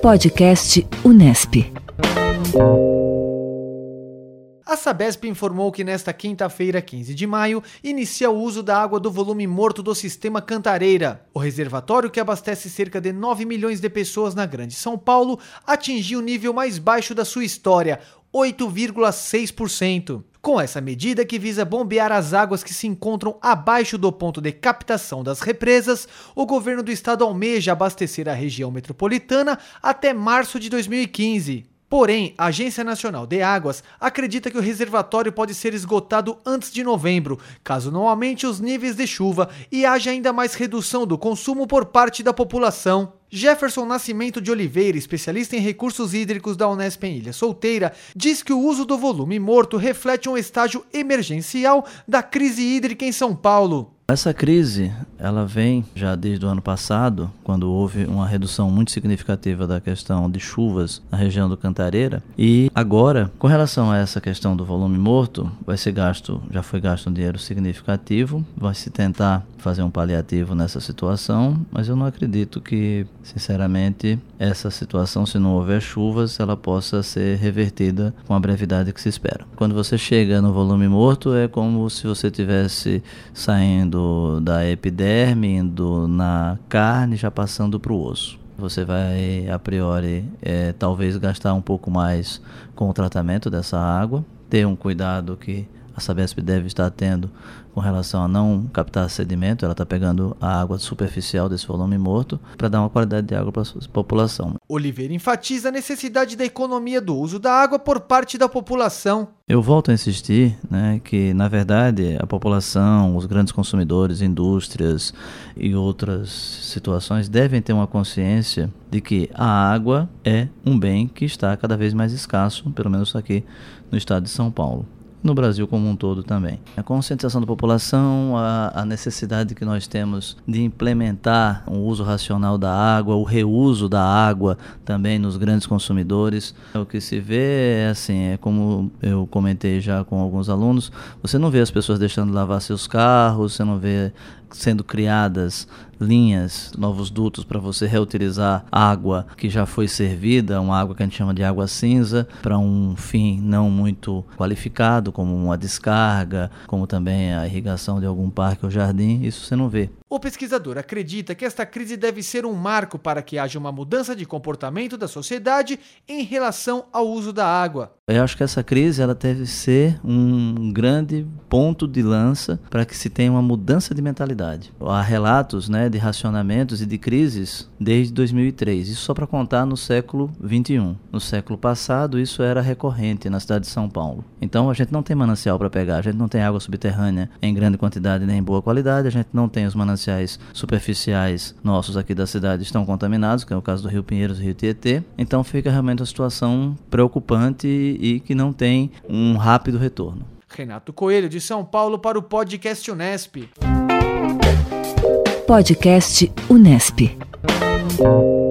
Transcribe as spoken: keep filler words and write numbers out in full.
Podcast Unesp. A Sabesp informou que nesta quinta-feira, quinze de maio, inicia o uso da água do volume morto do Sistema Cantareira. O reservatório, que abastece cerca de nove milhões de pessoas na Grande São Paulo, atingiu o nível mais baixo da sua história, oito vírgula seis por cento. Com essa medida, que visa bombear as águas que se encontram abaixo do ponto de captação das represas, o governo do estado almeja abastecer a região metropolitana até março de dois mil e quinze. Porém, a Agência Nacional de Águas acredita que o reservatório pode ser esgotado antes de novembro, caso não aumente os níveis de chuva e haja ainda mais redução do consumo por parte da população. Jefferson Nascimento de Oliveira, especialista em recursos hídricos da Unesp em Ilha Solteira, diz que o uso do volume morto reflete um estágio emergencial da crise hídrica em São Paulo. Essa crise, ela vem já desde o ano passado, quando houve uma redução muito significativa da questão de chuvas na região do Cantareira. E agora, com relação a essa questão do volume morto, vai ser gasto, já foi gasto um dinheiro significativo, vai se tentar fazer um paliativo nessa situação, mas eu não acredito que, sinceramente, essa situação, se não houver chuvas, ela possa ser revertida com a brevidade que se espera. Quando você chega no volume morto, é como se você estivesse saindo da epiderme, indo na carne, já passando para o osso. Você vai, a priori, é, talvez gastar um pouco mais com o tratamento dessa água, ter um cuidado que a Sabesp deve estar tendo com relação a não captar sedimento. Ela está pegando a água superficial desse volume morto para dar uma qualidade de água para a população. Oliveira enfatiza a necessidade da economia do uso da água por parte da população. Eu volto a insistir, né, que, na verdade, a população, os grandes consumidores, indústrias e outras situações devem ter uma consciência de que a água é um bem que está cada vez mais escasso, pelo menos aqui no estado de São Paulo. No Brasil como um todo também. A conscientização da população, a, a necessidade que nós temos de implementar um uso racional da água, o reuso da água também nos grandes consumidores. O que se vê é assim, é como eu comentei já com alguns alunos, você não vê as pessoas deixando de lavar seus carros, você não vê sendo criadas linhas, novos dutos para você reutilizar água que já foi servida, uma água que a gente chama de água cinza, para um fim não muito qualificado, como uma descarga, como também a irrigação de algum parque ou jardim. Isso você não vê. O pesquisador acredita que esta crise deve ser um marco para que haja uma mudança de comportamento da sociedade em relação ao uso da água. Eu acho que essa crise ela deve ser um grande ponto de lança para que se tenha uma mudança de mentalidade. Há relatos, né, de racionamentos e de crises desde dois mil e três. Isso só para contar no século vinte e um. No século passado, isso era recorrente na cidade de São Paulo. Então, a gente não tem manancial para pegar, a gente não tem água subterrânea em grande quantidade nem em boa qualidade, a gente não tem os mananciais superficiais nossos aqui da cidade estão contaminados, que é o caso do Rio Pinheiros e Rio Tietê. Então, fica realmente uma situação preocupante e que não tem um rápido retorno. Renato Coelho, de São Paulo, para o Podcast Unesp. Podcast Unesp.